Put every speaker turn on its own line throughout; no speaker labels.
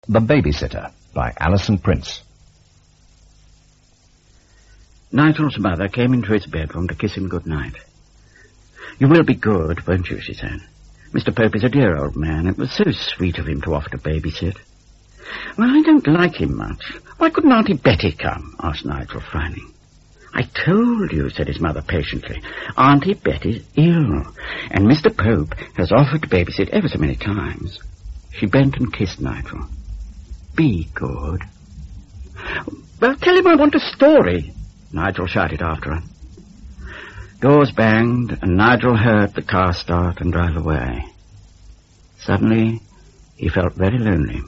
The Babysitter by Alison Prince.
Nigel's mother came into his bedroom to kiss him good night. "You will be good, won't you?" she said. "Mr. Pope is a dear old man. It was so sweet of him to offer to babysit." "Well, I don't like him much. Why couldn't Auntie Betty come?" asked Nigel, frowning. "I told you," said his mother patiently. "Auntie Betty's ill, and Mr. Pope has offered to babysit ever so many times." She bent and kissed Nigel. "Be good." "Well, tell him I want a story," Nigel shouted after her. Doors banged, and Nigel heard the car start and drive away. Suddenly, he felt very lonely.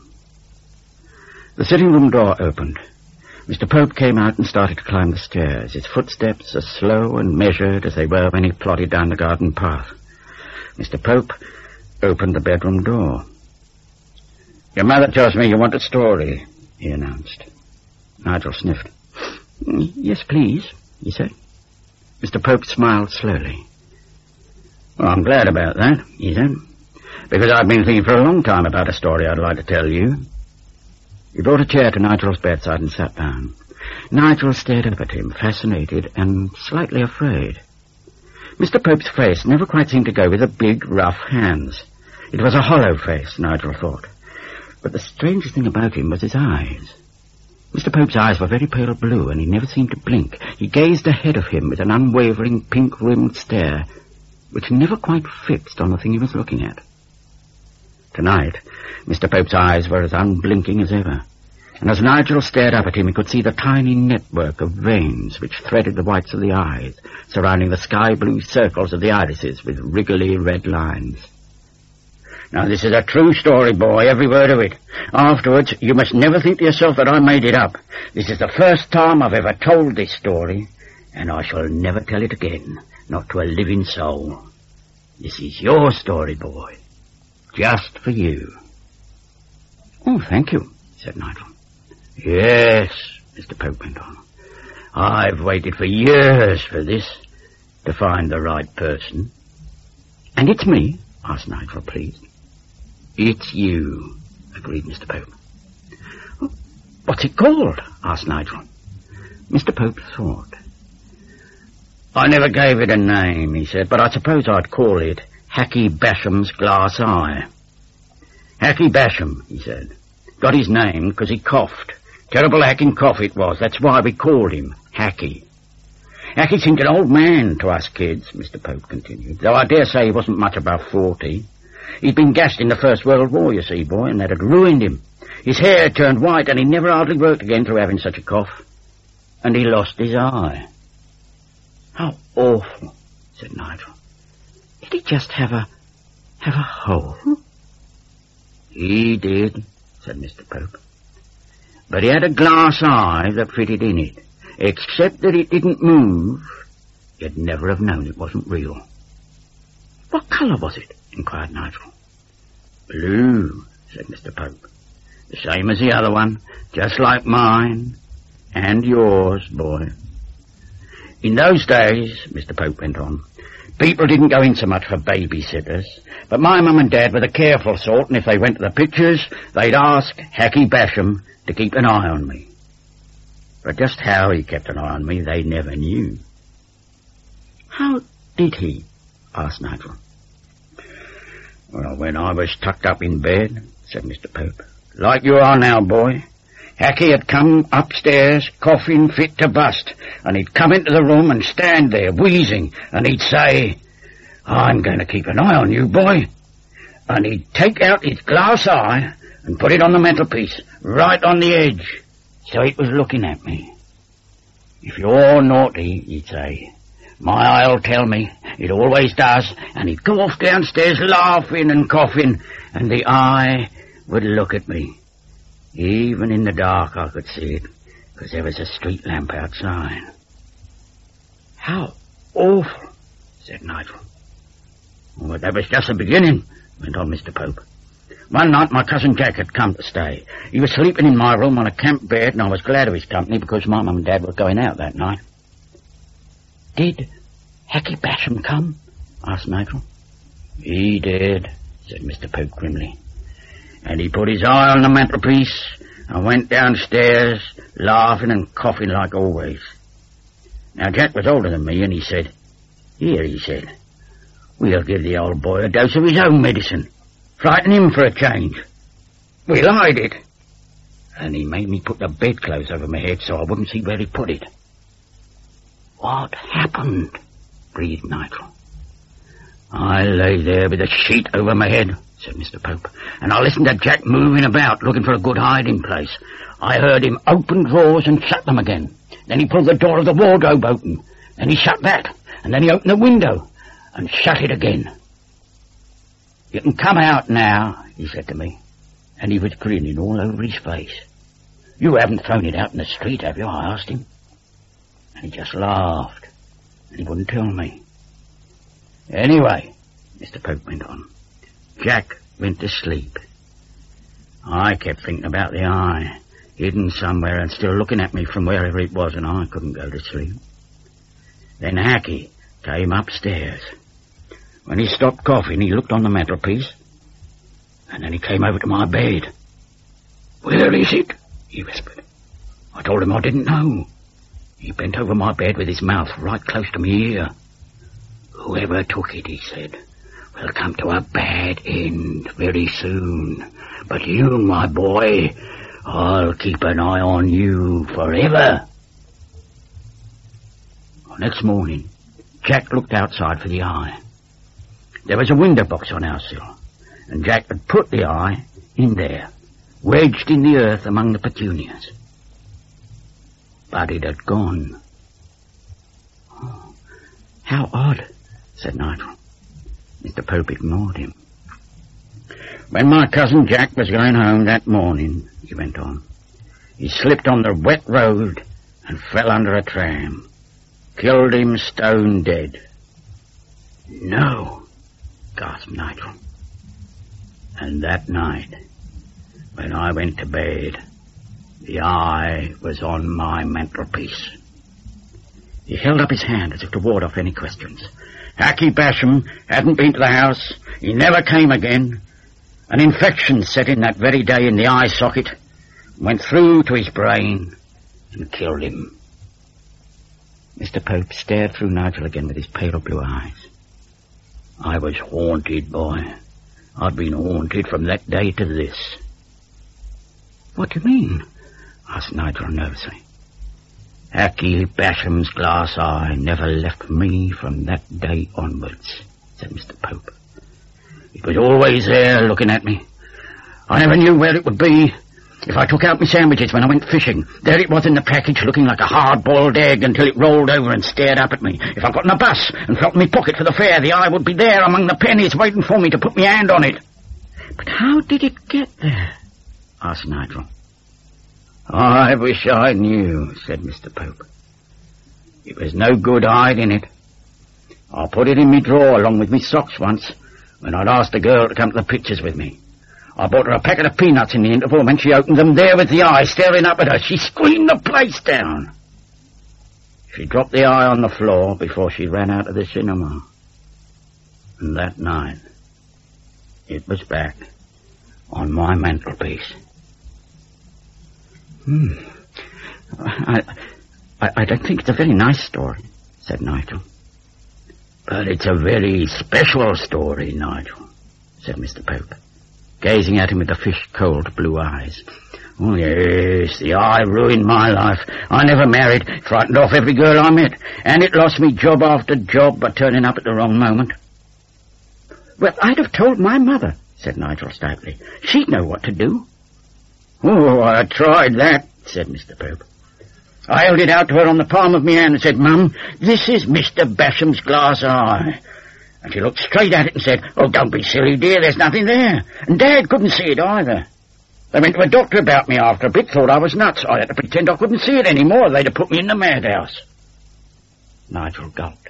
The sitting-room door opened. Mr. Pope came out and started to climb the stairs, his footsteps as slow and measured as they were when he plodded down the garden path. Mr. Pope opened the bedroom door. "Your mother tells me you want a story," he announced. Nigel sniffed. "Yes, please," he said. Mr. Pope smiled slowly. "Well, I'm glad about that," he said, "because I've been thinking for a long time about a story I'd like to tell you." He brought a chair to Nigel's bedside and sat down. Nigel stared up at him, fascinated and slightly afraid. Mr. Pope's face never quite seemed to go with the big, rough hands. It was a hollow face, Nigel thought. But the strangest thing about him was his eyes. Mr. Pope's eyes were very pale blue, and he never seemed to blink. He gazed ahead of him with an unwavering, pink-rimmed stare, which never quite fixed on the thing he was looking at. Tonight, Mr. Pope's eyes were as unblinking as ever, and as Nigel stared up at him, he could see the tiny network of veins which threaded the whites of the eyes, surrounding the sky-blue circles of the irises with wriggly red lines. "Now, this is a true story, boy, every word of it. Afterwards, you must never think to yourself that I made it up. This is the first time I've ever told this story, and I shall never tell it again, not to a living soul. This is your story, boy, just for you." "Oh, thank you," said Nigel. "Yes," Mr. Pope went on. "I've waited for years for this, to find the right person." "And it's me?" asked Nigel, pleased. "It's you," agreed Mr. Pope. "What's it called?" asked Nigel. Mr. Pope thought. "I never gave it a name," he said, "but I suppose I'd call it Hacky Basham's Glass Eye." "Hacky Basham," he said, "got his name because he coughed. Terrible hacking cough it was. That's why we called him Hacky. Hacky seemed an old man to us kids," Mr. Pope continued, "though I dare say he wasn't much above 40. He'd been gassed in the First World War, you see, boy, and that had ruined him. His hair turned white, and he never hardly worked again through having such a cough. And he lost his eye." "How awful," said Nigel. "Did he just have a hole?" "He did," said Mr. Pope. "But he had a glass eye that fitted in it. Except that it didn't move, you'd never have known it wasn't real." "What colour was it?" inquired Nigel. "Blue," said Mr. Pope. "The same as the other one, just like mine, and yours, boy. In those days," Mr. Pope went on, "people didn't go in so much for babysitters, but my mum and dad were the careful sort, and if they went to the pictures, they'd ask Hacky Basham to keep an eye on me. But just how he kept an eye on me, they never knew." "How did he?" asked Nigel. "Well, when I was tucked up in bed," said Mr. Pope, "like you are now, boy, Hacky had come upstairs, coughing fit to bust, and he'd come into the room and stand there, wheezing, and he'd say, 'I'm going to keep an eye on you, boy.' And he'd take out his glass eye and put it on the mantelpiece, right on the edge, so it was looking at me. 'If you're naughty,' he'd say, 'my eye'll tell me. It always does.' And he'd go off downstairs laughing and coughing, and the eye would look at me. Even in the dark I could see it, because there was a street lamp outside." "How awful," said Nigel. "Oh, but that was just the beginning," went on Mr. Pope. "One night my cousin Jack had come to stay. He was sleeping in my room on a camp bed, and I was glad of his company because my mum and dad were going out that night." "Did Hacky Basham come?" asked Nigel. "He did," said Mr. Pope grimly. And he put his eye on the mantelpiece and went downstairs, laughing and coughing like always. Now, Jack was older than me, and he said, "Here," he said, "we'll give the old boy a dose of his own medicine. Frighten him for a change. We'll hide it." And he made me put the bedclothes over my head so I wouldn't see where he put it. "What happened?" breathed Nigel. "I lay there with a sheet over my head," said Mr. Pope, "and I listened to Jack moving about, looking for a good hiding place. I heard him open drawers and shut them again. Then he pulled the door of the wardrobe open. Then he shut that, and then he opened the window and shut it again. 'You can come out now,' he said to me, and he was grinning all over his face. 'You haven't thrown it out in the street, have you?' I asked him. And he just laughed, and he wouldn't tell me. Anyway," Mr. Pope went on, "Jack went to sleep. I kept thinking about the eye, hidden somewhere and still looking at me from wherever it was, and I couldn't go to sleep. Then Hacky came upstairs. When he stopped coughing, he looked on the mantelpiece, and then he came over to my bed. 'Where is it?' he whispered. I told him I didn't know. He bent over my bed with his mouth right close to me ear. 'Whoever took it,' he said, 'will come to a bad end very soon. But you, my boy, I'll keep an eye on you forever.' Next morning, Jack looked outside for the eye. There was a window box on our sill, and Jack had put the eye in there, wedged in the earth among the petunias. But it had gone. "Oh, how odd," said Nigel. Mr. Pope ignored him. "When my cousin Jack was going home that morning," he went on, "he slipped on the wet road and fell under a tram. Killed him stone dead." "No," gasped Nigel. "And that night, when I went to bed, the eye was on my mantelpiece." He held up his hand as if to ward off any questions. "Hacky Basham hadn't been to the house. He never came again. An infection set in that very day in the eye socket, went through to his brain and killed him." Mr. Pope stared through Nigel again with his pale blue eyes. "I was haunted, boy. I've been haunted from that day to this." "What do you mean?" asked Nigel nervously. "Hacky Basham's glass eye never left me from that day onwards," said Mr. Pope. "It was always there looking at me. I never knew where it would be. If I took out my sandwiches when I went fishing, there it was in the package looking like a hard-boiled egg until it rolled over and stared up at me. If I got in a bus and felt in my pocket for the fare, the eye would be there among the pennies waiting for me to put my hand on it." "But how did it get there?" asked Nigel. "I wish I knew," said Mr. Pope. "It was no good hiding it. I put it in my drawer along with my socks once when I'd asked a girl to come to the pictures with me. I bought her a packet of peanuts in the interval, and when she opened them, there was the eye staring up at her. She screamed the place down. She dropped the eye on the floor before she ran out of the cinema. And that night, it was back on my mantelpiece." I don't think it's a very nice story," said Nigel. "But it's a very special story, Nigel," said Mr. Pope, gazing at him with the fish-cold blue eyes. "Oh, yes, the eye ruined my life. I never married, frightened off every girl I met, and it lost me job after job by turning up at the wrong moment." "Well, I'd have told my mother," said Nigel stoutly. "She'd know what to do." "Oh, I tried that," said Mr. Pope. "I held it out to her on the palm of my hand and said, 'Mum, this is Mr. Basham's glass eye.' And she looked straight at it and said, 'Oh, don't be silly, dear, there's nothing there.' And Dad couldn't see it either. They went to a doctor about me after a bit, thought I was nuts. I had to pretend I couldn't see it any more. They'd have put me in the madhouse." Nigel gulped.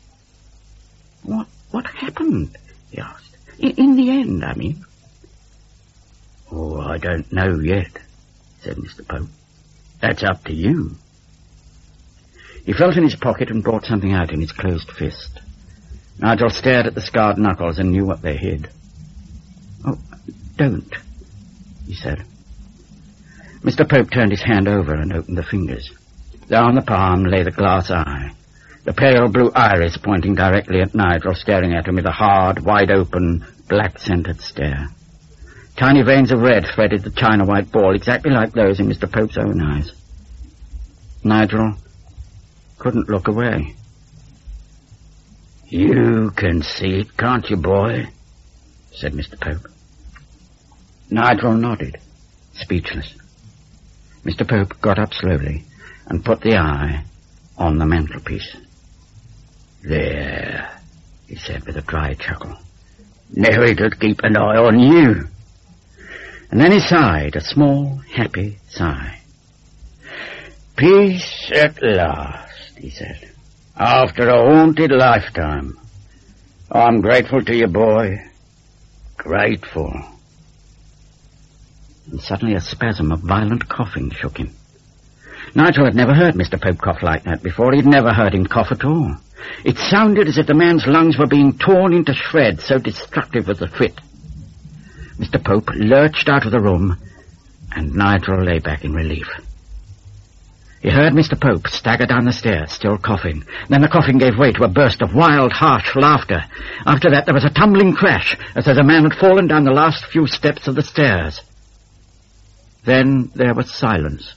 What happened?" he asked. In the end, I mean." "Oh, I don't know yet," said Mr. Pope. "That's up to you." He felt in his pocket and brought something out in his closed fist. Nigel stared at the scarred knuckles and knew what they hid. "Oh, don't," he said. Mr. Pope turned his hand over and opened the fingers. There on the palm lay the glass eye, the pale blue iris pointing directly at Nigel, staring at him with a hard, wide-open, black-centered stare. Tiny veins of red threaded the china-white ball, exactly like those in Mr. Pope's own eyes. Nigel couldn't look away. "You can see it, can't you, boy?" said Mr. Pope. Nigel nodded, speechless. Mr. Pope got up slowly and put the eye on the mantelpiece. "There," he said with a dry chuckle. "Now it'll keep an eye on you." And then he sighed, a small, happy sigh. "Peace at last," he said. "After a haunted lifetime. I'm grateful to you, boy. Grateful." And suddenly a spasm of violent coughing shook him. Nigel had never heard Mr. Pope cough like that before. He'd never heard him cough at all. It sounded as if the man's lungs were being torn into shreds, so destructive was the fit. Mr. Pope lurched out of the room, and Nigel lay back in relief. He heard Mr. Pope stagger down the stairs, still coughing. Then the coughing gave way to a burst of wild, harsh laughter. After that, there was a tumbling crash, as though the man had fallen down the last few steps of the stairs. Then there was silence.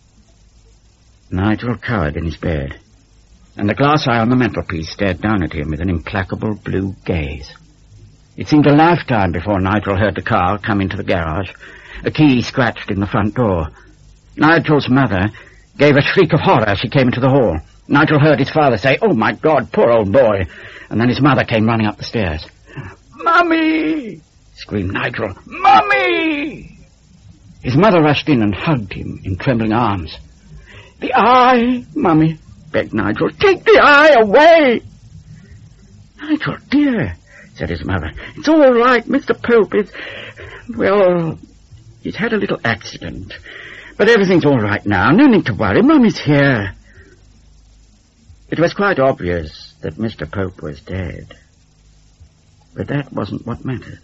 Nigel cowered in his bed, and the glass eye on the mantelpiece stared down at him with an implacable blue gaze. It seemed a lifetime before Nigel heard the car come into the garage. A key scratched in the front door. Nigel's mother gave a shriek of horror as she came into the hall. Nigel heard his father say, "Oh, my God, poor old boy." And then his mother came running up the stairs. "Mummy!" screamed Nigel. "Mummy!" His mother rushed in and hugged him in trembling arms. "The eye, Mummy," begged Nigel. "Take the eye away." "Nigel, dear," said his mother, "it's all right. Mr. Pope is... well, he's had a little accident. But everything's all right now. No need to worry. Mummy's here." It was quite obvious that Mr. Pope was dead. But that wasn't what mattered.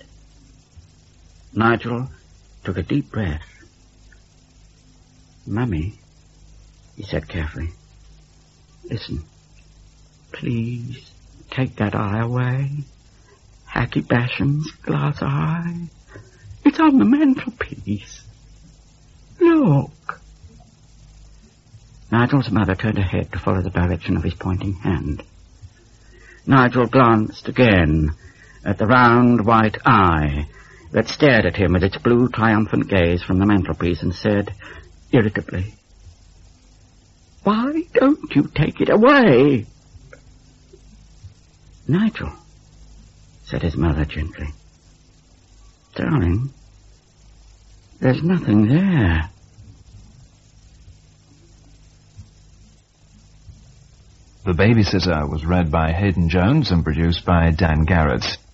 Nigel took a deep breath. "Mummy," he said carefully, "listen. Please take that eye away. Hacky Basham's glass eye. It's on the mantelpiece. Look." Nigel's mother turned her head to follow the direction of his pointing hand. Nigel glanced again at the round white eye that stared at him with its blue triumphant gaze from the mantelpiece and said irritably, "Why don't you take it away?" "Nigel," said his mother gently. "Darling, there's nothing there."
The Babysitter was read by Hayden Jones and produced by Dan Garrett.